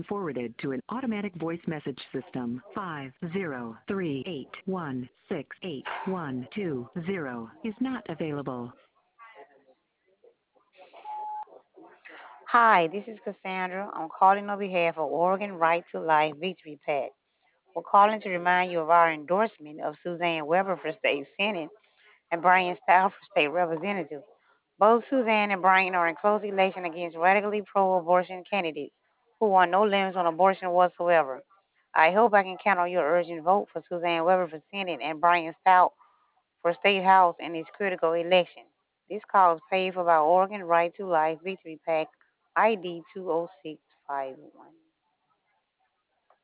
forwarded to an automatic voice message system. 50381688120 is not available. Hi, this is Cassandra. I'm calling on behalf of Oregon Right to Life Victory PAC. We're calling to remind you of our endorsement of Suzanne Weber for state senate and Brian Stout for state representative. Both Suzanne and Brian are in close election against radically pro-abortion candidates who want no limits on abortion whatsoever. I hope I can count on your urgent vote for Suzanne Weber for Senate and Brian Stout for State House in this critical election. This call is paid for by Oregon Right to Life Victory PAC ID 20651.